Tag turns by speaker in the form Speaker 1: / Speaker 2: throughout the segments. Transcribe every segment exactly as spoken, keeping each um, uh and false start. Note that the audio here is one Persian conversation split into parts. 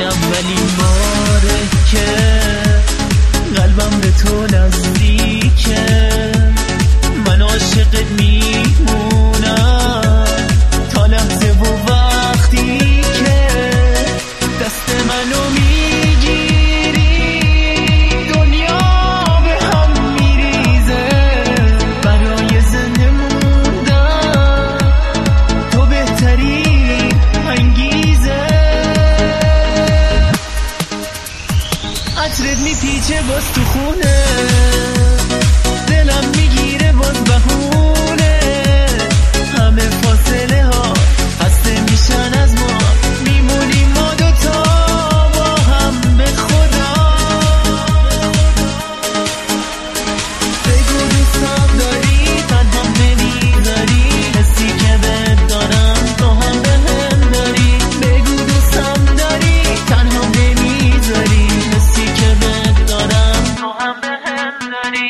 Speaker 1: این اولین باره که قلبم به تو نزدیکه، من عاشقت میمونم تا لحظه و وقتی که دست منو میگیری دنیا به هم میریزه. برای زنده موندن تو بهترین انگیزه. عطرت میپیچه باز تو خونه، دلم میگیره باز بهونه. همه فاصله ها خسته میشن از ما، میمونیم ما دوتا با هم به خدا. بگو دوستم داری تنها نمیذاری، حسی که بهت دارم تو هم به هم داری. بگو دوستم داری تنها نمیذاری، حسی که بهت دارم تو هم به هم داری.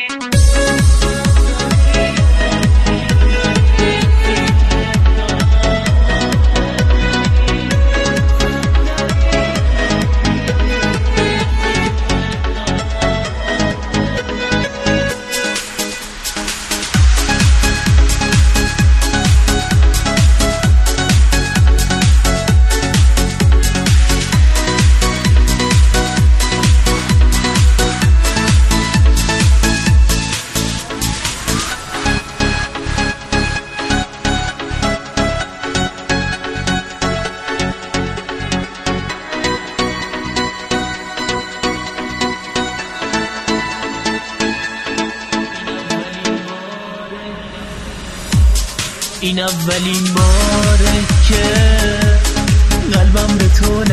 Speaker 1: این اولین باره که قلبم به تو